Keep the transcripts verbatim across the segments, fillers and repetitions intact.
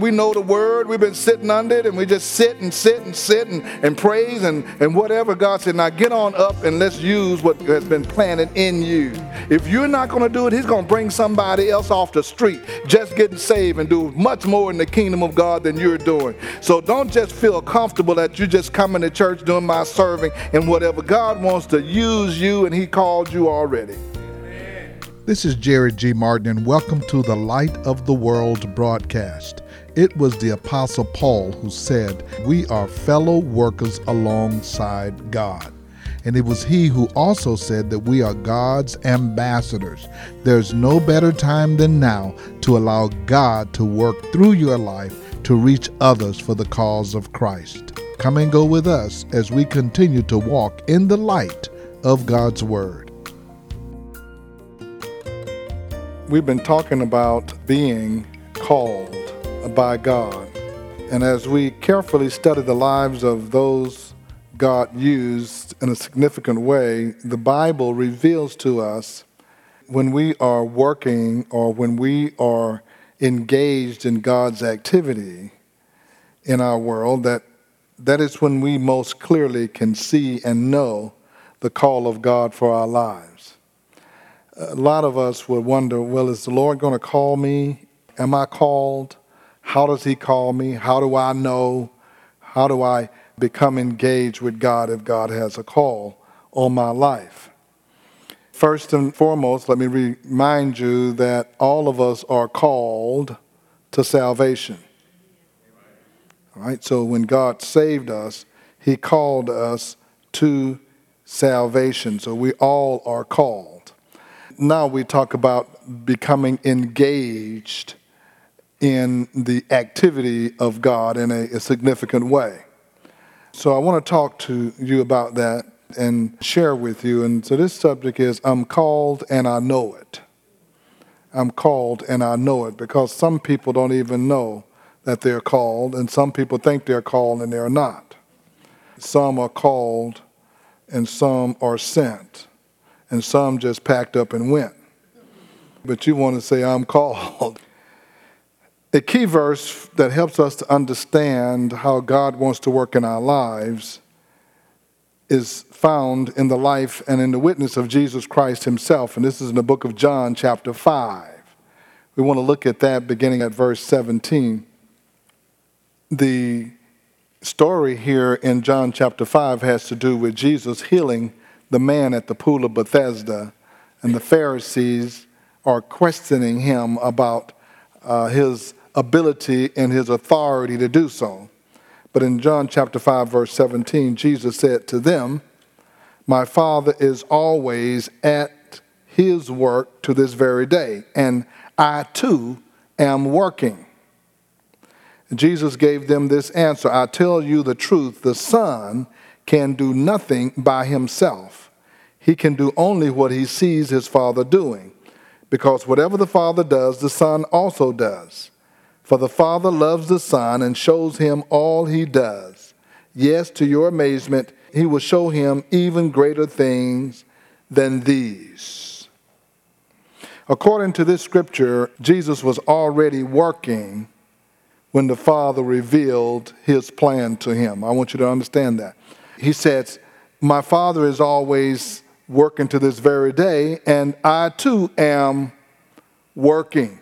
We know the word. We've been sitting under it, and we just sit and sit and sit and, and praise and, and whatever. God said, now get on up and let's use what has been planted in you. If you're not going to do it, he's going to bring somebody else off the street just getting saved and do much more in the kingdom of God than you're doing. So don't just feel comfortable that you just coming to church doing my serving and whatever. God wants to use you, and he called you already. This is Jerry G. Martin, and welcome to the Light of the World broadcast. It was the Apostle Paul who said, we are fellow workers alongside God. And it was he who also said that we are God's ambassadors. There's no better time than now to allow God to work through your life to reach others for the cause of Christ. Come and go with us as we continue to walk in the light of God's Word. We've been talking about being called by God. And as we carefully study the lives of those God used in a significant way, the Bible reveals to us when we are working or when we are engaged in God's activity in our world, that that is when we most clearly can see and know the call of God for our lives. A lot of us would wonder, well, is the Lord going to call me? Am I called? How does he call me? How do I know? How do I become engaged with God if God has a call on my life? First and foremost, let me remind you that all of us are called to salvation. All right, so when God saved us, he called us to salvation. So we all are called. Now we talk about becoming engaged in the activity of God in a, a significant way. So I want to talk to you about that and share with you. And so this subject is, I'm called and I know it. I'm called and I know it, because some people don't even know that they're called, and some people think they're called and they're not. Some are called and some are sent, and some just packed up and went. But you want to say, I'm called. A key verse that helps us to understand how God wants to work in our lives is found in the life and in the witness of Jesus Christ himself. And this is in the book of John, chapter five. We want to look at that beginning at verse seventeen. The story here in John chapter five has to do with Jesus healing the man at the pool of Bethesda, and the Pharisees are questioning him about uh, his ability and his authority to do so. But in John chapter five, verse seventeen, Jesus said to them, my Father is always at his work to this very day, and I too am working. Jesus gave them this answer, I tell you the truth, the Son can do nothing by himself. He can do only what he sees his Father doing, because whatever the Father does, the Son also does. For the Father loves the Son and shows him all he does. Yes, to your amazement, he will show him even greater things than these. According to this scripture, Jesus was already working when the Father revealed his plan to him. I want you to understand that. He says, my Father is always working to this very day, and I too am working.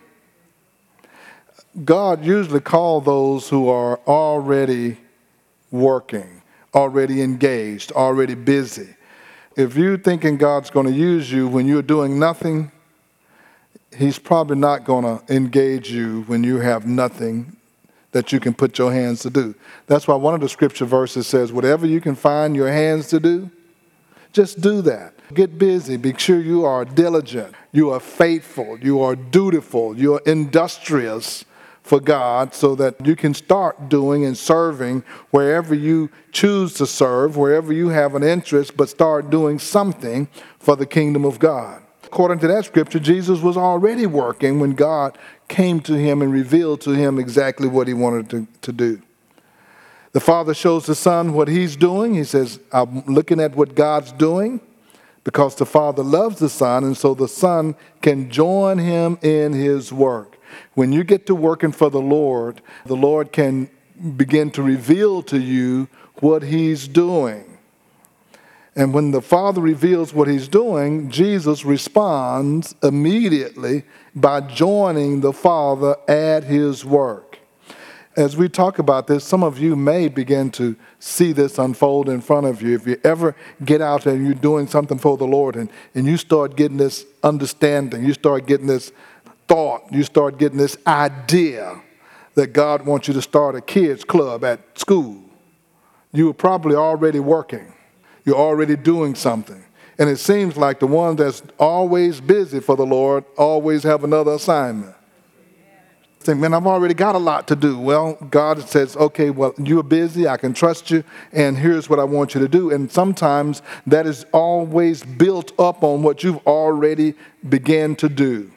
God usually calls those who are already working, already engaged, already busy. If you're thinking God's going to use you when you're doing nothing, he's probably not going to engage you when you have nothing that you can put your hands to do. That's why one of the scripture verses says, whatever you can find your hands to do, just do that. Get busy. Be sure you are diligent. You are faithful. You are dutiful. You are industrious for God, so that you can start doing and serving wherever you choose to serve, wherever you have an interest, but start doing something for the kingdom of God. According to that scripture, Jesus was already working when God came to him and revealed to him exactly what he wanted to, to do. The Father shows the Son what he's doing. He says, I'm looking at what God's doing, because the Father loves the Son, and so the Son can join him in his work. When you get to working for the Lord, the Lord can begin to reveal to you what he's doing. And when the Father reveals what he's doing, Jesus responds immediately by joining the Father at his work. As we talk about this, some of you may begin to see this unfold in front of you. If you ever get out there and you're doing something for the Lord and, and you start getting this understanding, you start getting this thought, you start getting this idea that God wants you to start a kids club at school, you are probably already working. You're already doing something. And it seems like the one that's always busy for the Lord always have another assignment. Think, man, I've already got a lot to do. Well, God says, okay, well, you're busy, I can trust you, and here's what I want you to do. And sometimes that is always built up on what you've already began to do.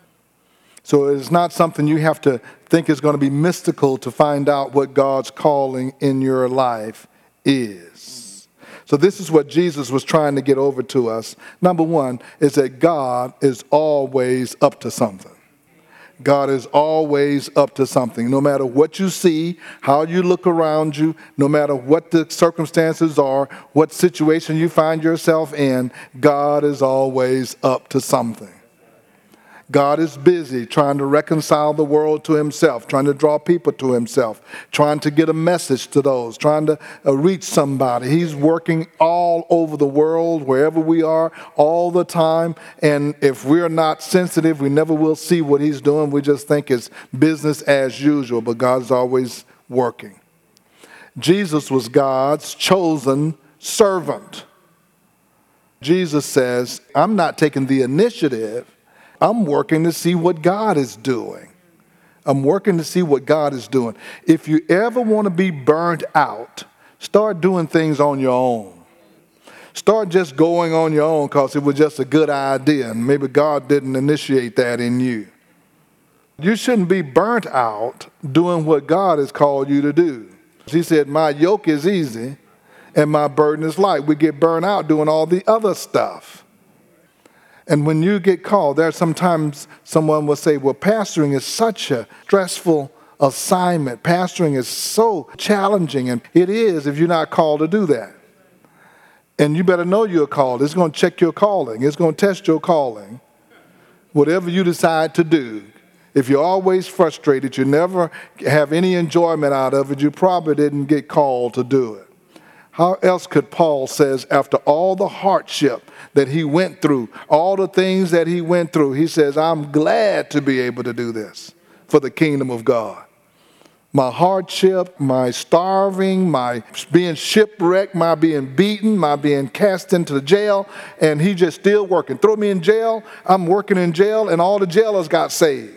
So it's not something you have to think is going to be mystical to find out what God's calling in your life is. So this is what Jesus was trying to get over to us. Number one is that God is always up to something. God is always up to something. No matter what you see, how you look around you, no matter what the circumstances are, what situation you find yourself in, God is always up to something. God is busy trying to reconcile the world to himself, trying to draw people to himself, trying to get a message to those, trying to uh, reach somebody. He's working all over the world, wherever we are, all the time. And if we're not sensitive, we never will see what he's doing. We just think it's business as usual, but God's always working. Jesus was God's chosen servant. Jesus says, I'm not taking the initiative. I'm working to see what God is doing. I'm working to see what God is doing. If you ever want to be burnt out, start doing things on your own. Start just going on your own because it was just a good idea and maybe God didn't initiate that in you. You shouldn't be burnt out doing what God has called you to do. He said, my yoke is easy and my burden is light. We get burnt out doing all the other stuff. And when you get called, there sometimes someone will say, well, pastoring is such a stressful assignment. Pastoring is so challenging, and it is if you're not called to do that. And you better know you're called. It's going to check your calling. It's going to test your calling. Whatever you decide to do, if you're always frustrated, you never have any enjoyment out of it, you probably didn't get called to do it. How else could Paul says, after all the hardship that he went through, all the things that he went through, he says, I'm glad to be able to do this for the kingdom of God. My hardship, my starving, my being shipwrecked, my being beaten, my being cast into the jail, and he just still working. Throw me in jail, I'm working in jail, and all the jailers got saved.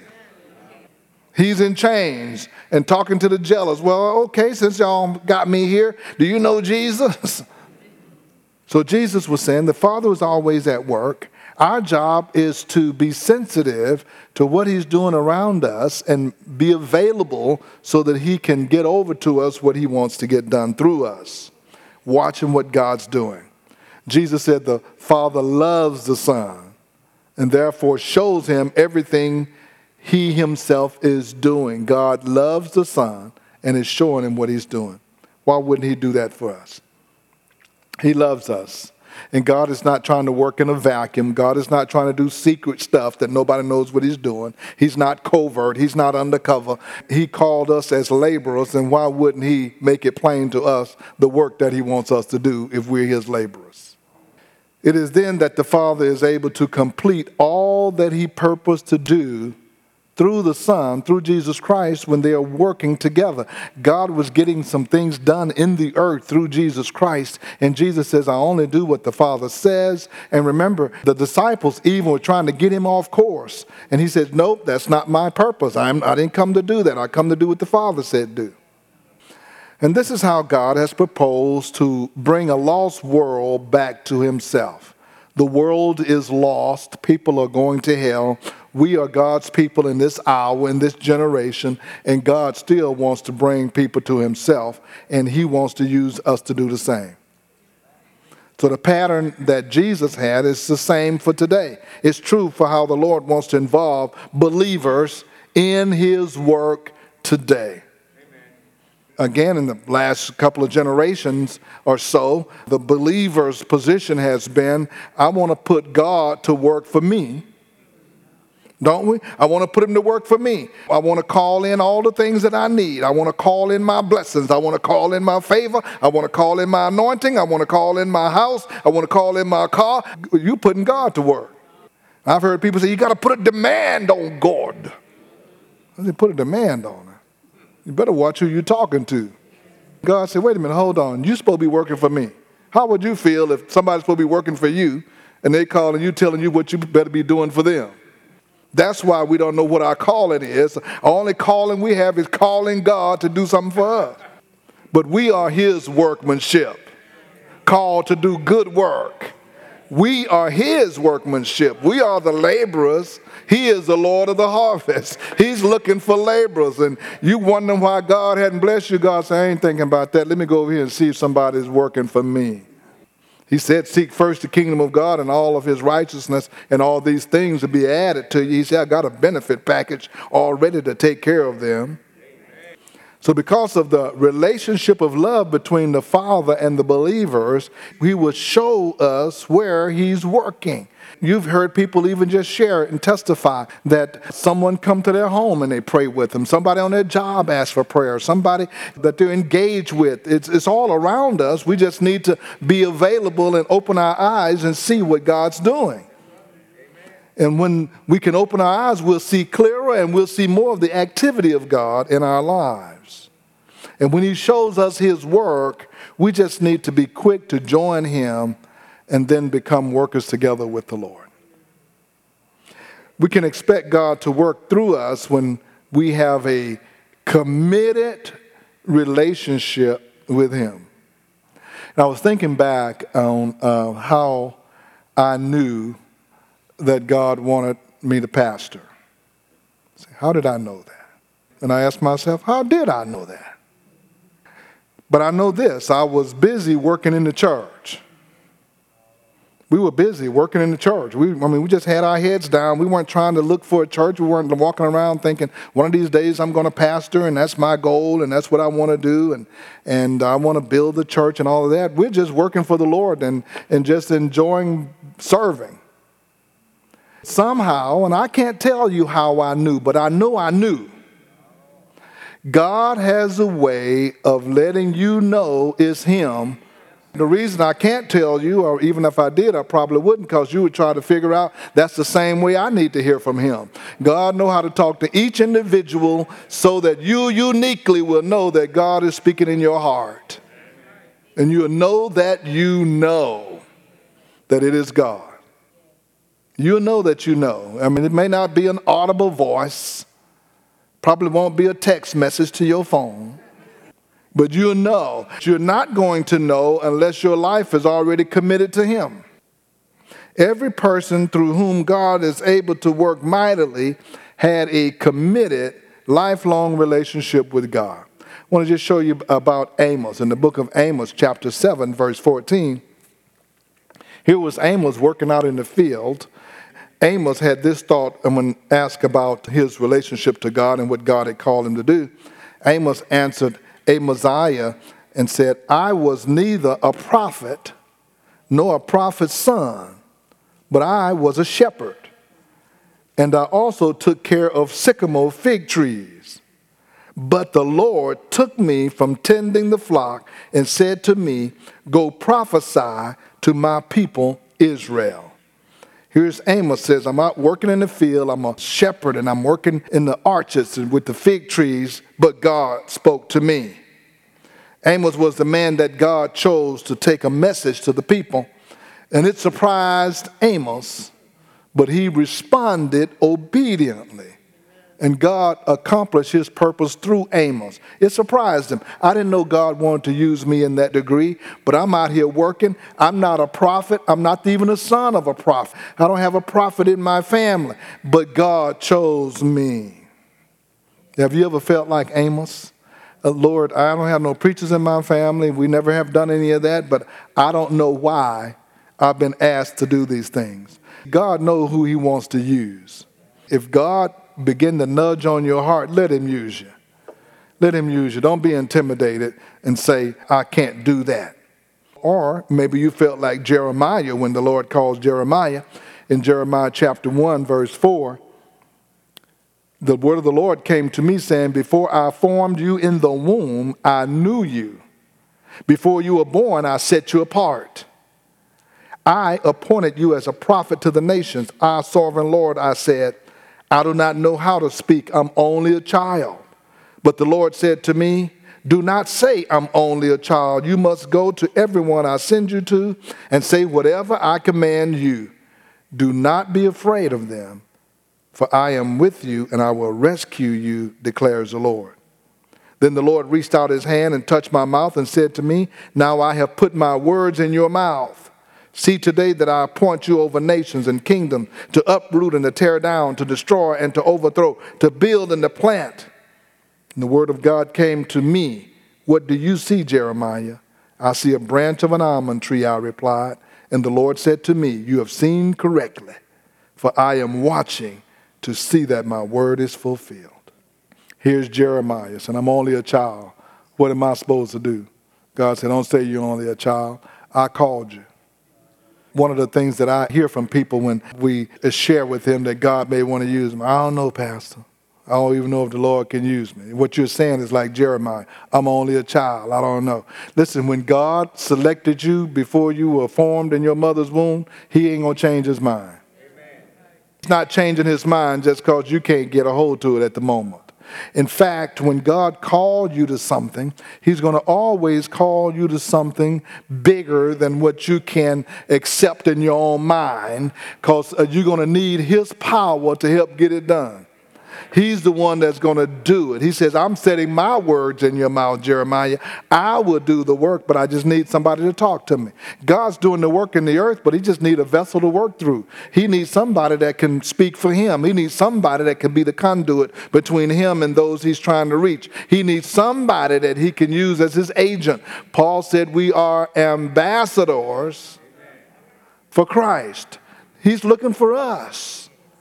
He's in chains and talking to the jailers. Well, okay, since y'all got me here, do you know Jesus? So Jesus was saying the Father was always at work. Our job is to be sensitive to what he's doing around us and be available so that he can get over to us what he wants to get done through us, watching what God's doing. Jesus said the Father loves the Son and therefore shows him everything he himself is doing. God loves the Son and is showing him what he's doing. Why wouldn't he do that for us? He loves us. And God is not trying to work in a vacuum. God is not trying to do secret stuff that nobody knows what he's doing. He's not covert. He's not undercover. He called us as laborers, and why wouldn't he make it plain to us the work that he wants us to do if we're his laborers? It is then that the Father is able to complete all that he purposed to do through the Son, through Jesus Christ, when they are working together. God was getting some things done in the earth through Jesus Christ. And Jesus says, I only do what the Father says. And remember, the disciples even were trying to get him off course. And he said, nope, that's not my purpose. I'm, I didn't come to do that. I come to do what the Father said do. And this is how God has proposed to bring a lost world back to himself. The world is lost. People are going to hell. We are God's people in this hour, in this generation, and God still wants to bring people to himself, and he wants to use us to do the same. So the pattern that Jesus had is the same for today. It's true for how the Lord wants to involve believers in his work today. Again, in the last couple of generations or so, the believer's position has been, I want to put God to work for me. Don't we? I want to put him to work for me. I want to call in all the things that I need. I want to call in my blessings. I want to call in my favor. I want to call in my anointing. I want to call in my house. I want to call in my car. You're putting God to work. I've heard people say, you got to put a demand on God. I said, put a demand on her. You better watch who you're talking to. God said, wait a minute, hold on. You're supposed to be working for me. How would you feel if somebody's supposed to be working for you and they calling you, telling you what you better be doing for them? That's why we don't know what our calling is. The only calling we have is calling God to do something for us. But we are his workmanship, called to do good work. We are his workmanship. We are the laborers. He is the Lord of the harvest. He's looking for laborers. And you wondering why God hadn't blessed you. God said, I ain't thinking about that. Let me go over here and see if somebody's working for me. He said, seek first the kingdom of God and all of his righteousness, and all these things will be added to you. He said, I got a benefit package already to take care of them. So because of the relationship of love between the Father and the believers, he will show us where he's working. You've heard people even just share and testify that someone come to their home and they pray with them. Somebody on their job asks for prayer. Somebody that they're engaged with. It's, it's all around us. We just need to be available and open our eyes and see what God's doing. And when we can open our eyes, we'll see clearer and we'll see more of the activity of God in our lives. And when he shows us his work, we just need to be quick to join him and then become workers together with the Lord. We can expect God to work through us when we have a committed relationship with him. And I was thinking back on uh, how I knew that God wanted me to pastor. How did I know that? And I asked myself, how did I know that? But I know this, I was busy working in the church. We were busy working in the church. We, I mean, we just had our heads down. We weren't trying to look for a church. We weren't walking around thinking, one of these days I'm going to pastor, and that's my goal, and that's what I want to do, and and I want to build the church and all of that. We're just working for the Lord and, and just enjoying serving. Somehow, and I can't tell you how I knew, but I know I knew. God has a way of letting you know it's him. The reason I can't tell you, or even if I did, I probably wouldn't, because you would try to figure out that's the same way I need to hear from him. God knows how to talk to each individual so that you uniquely will know that God is speaking in your heart. And you'll know that you know that it is God. You'll know that you know. I mean, it may not be an audible voice. Probably won't be a text message to your phone. But you'll know. You're not going to know unless your life is already committed to him. Every person through whom God is able to work mightily had a committed, lifelong relationship with God. I want to just show you about Amos. In the book of Amos, chapter seven, verse fourteen. Here was Amos working out in the field. Amos had this thought, and when asked about his relationship to God and what God had called him to do, Amos answered Amaziah and said, I was neither a prophet nor a prophet's son, but I was a shepherd. And I also took care of sycamore fig trees. But the Lord took me from tending the flock and said to me, go prophesy to my people Israel. Here's Amos says, I'm out working in the field, I'm a shepherd, and I'm working in the orchards and with the fig trees, but God spoke to me. Amos was the man that God chose to take a message to the people, and it surprised Amos, but he responded obediently. And God accomplished his purpose through Amos. It surprised him. I didn't know God wanted to use me in that degree, but I'm out here working. I'm not a prophet. I'm not even a son of a prophet. I don't have a prophet in my family, but God chose me. Have you ever felt like Amos? Uh, Lord, I don't have no preachers in my family. We never have done any of that, but I don't know why I've been asked to do these things. God knows who he wants to use. If God begin to nudge on your heart, let him use you. Let him use you. Don't be intimidated and say, I can't do that. Or maybe you felt like Jeremiah when the Lord calls Jeremiah in Jeremiah chapter one, verse four. The word of the Lord came to me saying, before I formed you in the womb, I knew you. Before you were born, I set you apart. I appointed you as a prophet to the nations. I, sovereign Lord, I said, I do not know how to speak. I'm only a child. But the Lord said to me, do not say I'm only a child. You must go to everyone I send you to and say whatever I command you. Do not be afraid of them, for I am with you and I will rescue you, declares the Lord. Then the Lord reached out his hand and touched my mouth and said to me, now I have put my words in your mouth. See today that I appoint you over nations and kingdoms to uproot and to tear down, to destroy and to overthrow, to build and to plant. And the word of God came to me. What do you see, Jeremiah? I see a branch of an almond tree, I replied. And the Lord said to me, you have seen correctly, for I am watching to see that my word is fulfilled. Here's Jeremiah, and I'm only a child. What am I supposed to do? God said, don't say you're only a child. I called you. One of the things that I hear from people when we share with them that God may want to use them, I don't know, Pastor. I don't even know if the Lord can use me. What you're saying is like Jeremiah. I'm only a child. I don't know. Listen, when God selected you before you were formed in your mother's womb, he ain't going to change his mind. Amen. He's not changing his mind just because you can't get a hold to it at the moment. In fact, when God called you to something, he's going to always call you to something bigger than what you can accept in your own mind, because you're going to need his power to help get it done. He's the one that's going to do it. He says, I'm setting my words in your mouth, Jeremiah. I will do the work, but I just need somebody to talk to me. God's doing the work in the earth, but he just needs a vessel to work through. He needs somebody that can speak for him. He needs somebody that can be the conduit between him and those he's trying to reach. He needs somebody that he can use as his agent. Paul said we are ambassadors for Christ. He's looking for us.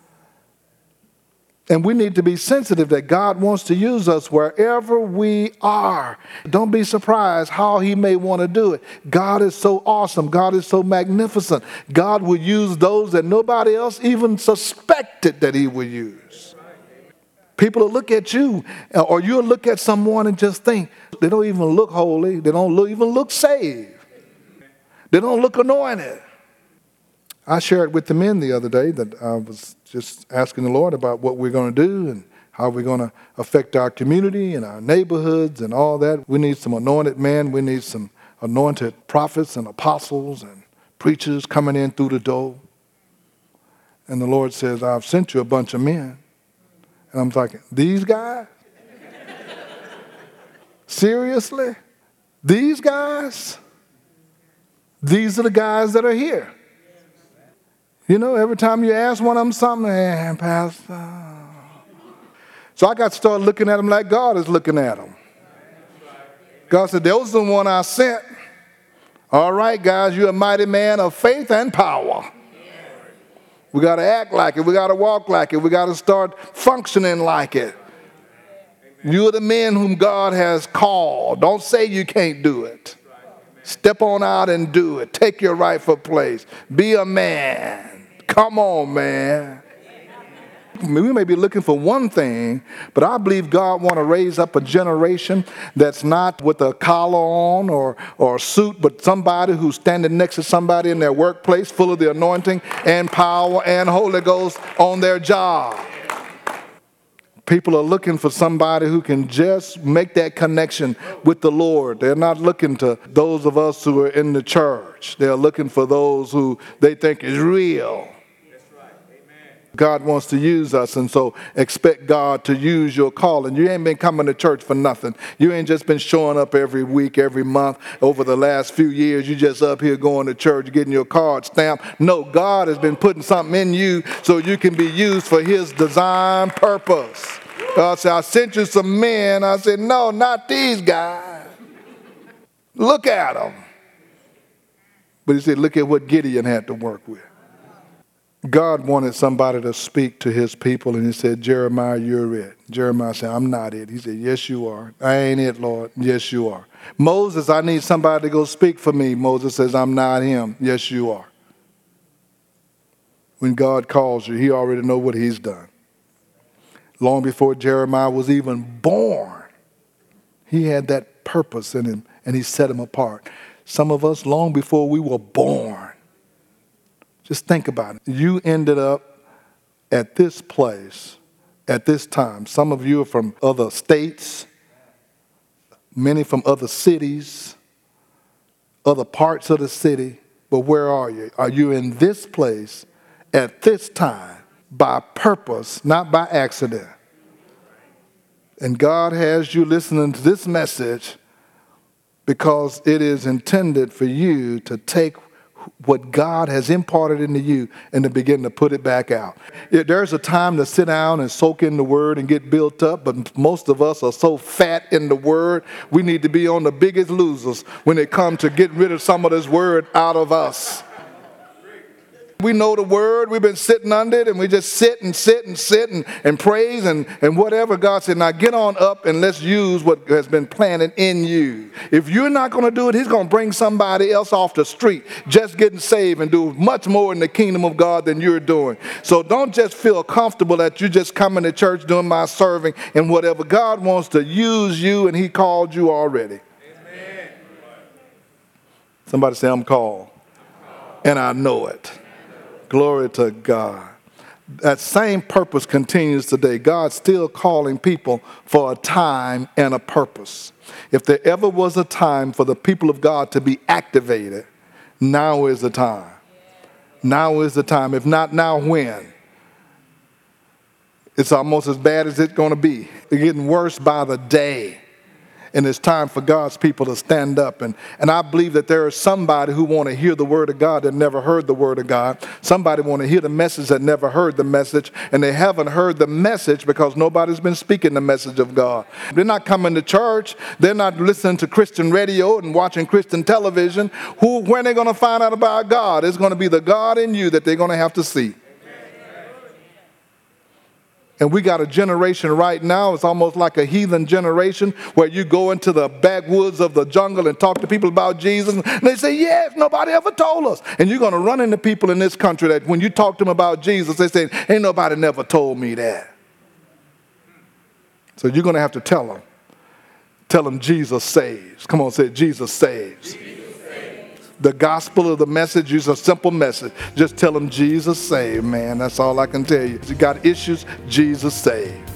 And we need to be sensitive that God wants to use us wherever we are. Don't be surprised how he may want to do it. God is so awesome. God is so magnificent. God will use those that nobody else even suspected that he would use. People will look at you, or you'll look at someone and just think, they don't even look holy. They don't look, even look saved. They don't look anointed. I shared with the men the other day that I was just asking the Lord about what we're going to do and how we're going to affect our community and our neighborhoods and all that. We need some anointed men. We need some anointed prophets and apostles and preachers coming in through the door. And the Lord says, I've sent you a bunch of men. And I'm thinking, these guys? Seriously? These guys? These are the guys that are here. You know, every time you ask one of them something, hey, Pastor. So I got to start looking at them like God is looking at them. God said, those are the one I sent. All right, guys, you're a mighty man of faith and power. We got to act like it. We got to walk like it. We got to start functioning like it. You're the men whom God has called. Don't say you can't do it. Step on out and do it. Take your rightful place. Be a man. Come on, man. We may be looking for one thing, but I believe God want to raise up a generation that's not with a collar on or, or a suit, but somebody who's standing next to somebody in their workplace full of the anointing and power and Holy Ghost on their job. People are looking for somebody who can just make that connection with the Lord. They're not looking to those of us who are in the church. They're looking for those who they think is real. God wants to use us, and so expect God to use your calling. You ain't been coming to church for nothing. You ain't just been showing up every week, every month over the last few years. You just up here going to church, getting your card stamped. No, God has been putting something in you so you can be used for his design purpose. God said, I sent you some men. I said, no, not these guys. Look at them. But he said, look at what Gideon had to work with. God wanted somebody to speak to his people, and he said, Jeremiah, you're it. Jeremiah said, I'm not it. He said, yes, you are. I ain't it, Lord. Yes, you are. Moses, I need somebody to go speak for me. Moses says, I'm not him. Yes, you are. When God calls you, he already knows what he's done. Long before Jeremiah was even born, he had that purpose in him, and he set him apart. Some of us, long before we were born, just think about it. You ended up at this place at this time. Some of you are from other states, many from other cities, other parts of the city. But where are you? Are you in this place at this time by purpose, not by accident? And God has you listening to this message because it is intended for you to take what God has imparted into you and to begin to put it back out. There's a time to sit down and soak in the word and get built up, but most of us are so fat in the word, we need to be on the biggest losers when it comes to getting rid of some of this word out of us. We know the word, we've been sitting under it, and we just sit and sit and sit and, and praise and, and whatever. God said, now get on up and let's use what has been planted in you. If you're not going to do it, he's going to bring somebody else off the street just getting saved and do much more in the kingdom of God than you're doing. So don't just feel comfortable that you're just coming to church doing my serving and whatever. God wants to use you, and he called you already. Amen. Somebody say, I'm called, and I know it. Glory to God. That same purpose continues today. God's still calling people for a time and a purpose. If there ever was a time for the people of God to be activated, now is the time. Now is the time. If not now, when? It's almost as bad as it's going to be. It's getting worse by the day. And it's time for God's people to stand up. And, and I believe that there is somebody who want to hear the word of God that never heard the word of God. Somebody want to hear the message that never heard the message. And they haven't heard the message because nobody's been speaking the message of God. They're not coming to church. They're not listening to Christian radio and watching Christian television. Who, when are they going to find out about God? It's going to be the God in you that they're going to have to see. And we got a generation right now, it's almost like a heathen generation, where you go into the backwoods of the jungle and talk to people about Jesus, and they say, yes, nobody ever told us. And you're going to run into people in this country that when you talk to them about Jesus, they say, ain't nobody never told me that. So you're going to have to tell them. Tell them Jesus saves. Come on, say Jesus saves. Jesus. The gospel of the message is a simple message. Just tell them Jesus saved, man. That's all I can tell you. If you got issues, Jesus saved.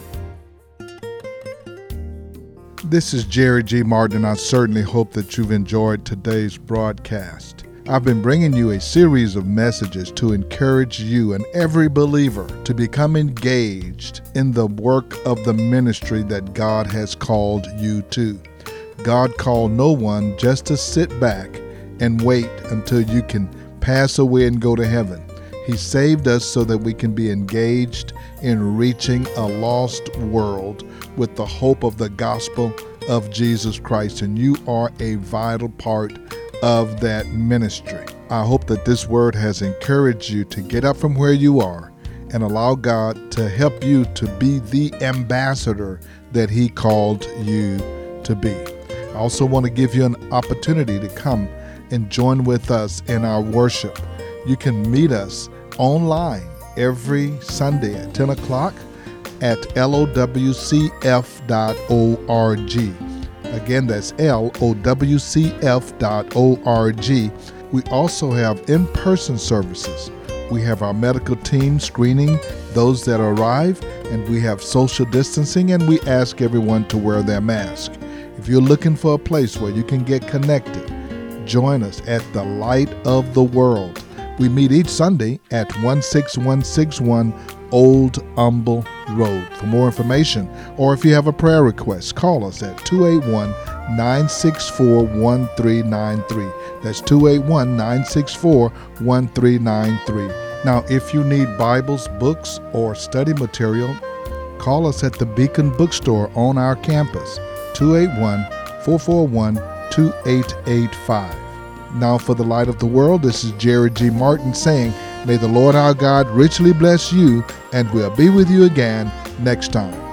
This is Jerry G. Martin, and I certainly hope that you've enjoyed today's broadcast. I've been bringing you a series of messages to encourage you and every believer to become engaged in the work of the ministry that God has called you to. God called no one just to sit back and wait until you can pass away and go to heaven. He saved us so that we can be engaged in reaching a lost world with the hope of the gospel of Jesus Christ, and you are a vital part of that ministry. I hope that this word has encouraged you to get up from where you are and allow God to help you to be the ambassador that he called you to be. I also want to give you an opportunity to come and join with us in our worship. You can meet us online every Sunday at ten o'clock at L O W C F dot org. Again, that's L O W C F dot org. We also have in-person services. We have our medical team screening those that arrive, and we have social distancing, and we ask everyone to wear their mask. If you're looking for a place where you can get connected, join us at the Light of the World. We meet each Sunday at one six one six one Old Humble Road. For more information, or if you have a prayer request, call us at two eight one, nine six four, one three nine three. That's two eight one, nine six four, one three nine three. Now, if you need Bibles, books, or study material, call us at the Beacon Bookstore on our campus, two eight one, four four one, two eight eight five. Now for the Light of the World, this is Jerry G. Martin saying, May the Lord our God richly bless you, and we'll be with you again next time.